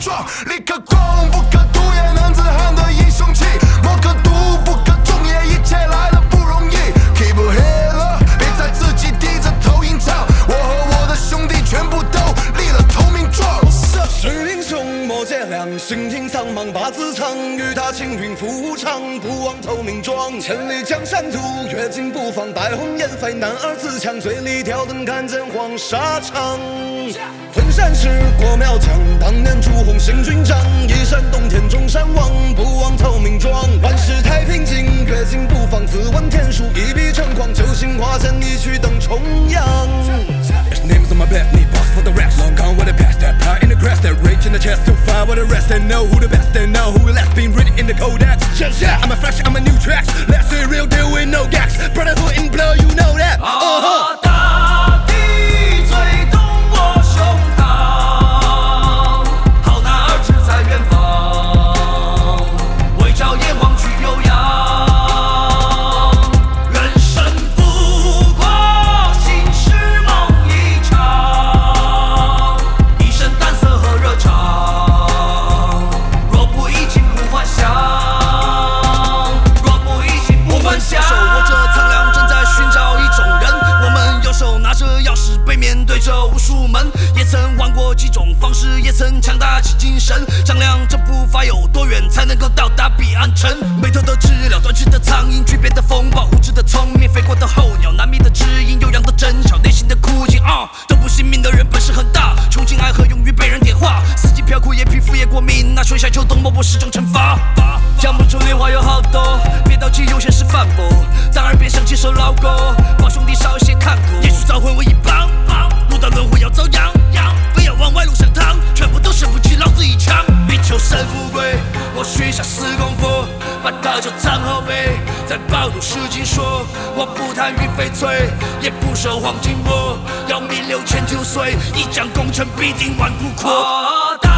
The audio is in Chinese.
壮，立刻狂，不可读也男子汉的英雄气，莫可读不可中也，一切来得不容易。Keep your head up， 别再自己低着头吟唱，我和我的兄弟全部都立了投名状。 是英雄莫解良，心挺苍茫八字长，与他青云复长，不忘投名状。千里江山图，越尽不放，带红颜飞，男儿自强，嘴里挑灯看见黄沙场。屯山石，过苗疆，当年朱红行军章，一山洞天中山望，不忘投名状。万世太平静，越尽不放，自问天书，一笔成狂，九星花间一曲登重阳。There's names on my back, need boss for the rest. Long gone with the past, that pride in the grass, that rage in the chest. To find with the rest, they know who the best, they know who last. Been written in the codex. Yeah, I'm a fresh, I'm a new tracks. Let's say real deal with no gags. Brotherhood in blood, you know that. 大地最懂我胸膛，好男儿志在远方，为朝炎黄去悠扬。人生不过心事梦一场，一身胆色和热肠。若不一尽不还乡，若不一尽不还乡。手握着苍凉，正在寻找一种人。我们右手拿着钥匙，背面对着无数门。也曾玩过几种方式，也曾强大起精神，丈量这步伐有多远，才能够到达彼岸城。没头的治疗，断翅的苍蝇，巨变的风暴，无知的聪明，飞过的候鸟，难觅的知音，悠扬的争吵，内心的哭泣。都不信命的人本事很大，穷尽爱河，勇于被人点化。四季飘枯也皮肤也过敏，那春夏秋冬，莫不是种惩罚。讲不出的话有好多，别着急用现实反驳，在耳边响起首老歌，帮兄弟少一些看苦。也许早混为一帮，路到轮回要遭殃，不要往歪路上趟，全部都是不起老子一枪。比求生富贵，我许下4功夫，把大酒藏后背，在暴露诗经说，我不贪云翡翠，也不收黄金窝，要命6000就岁，一将功成必定万骨枯。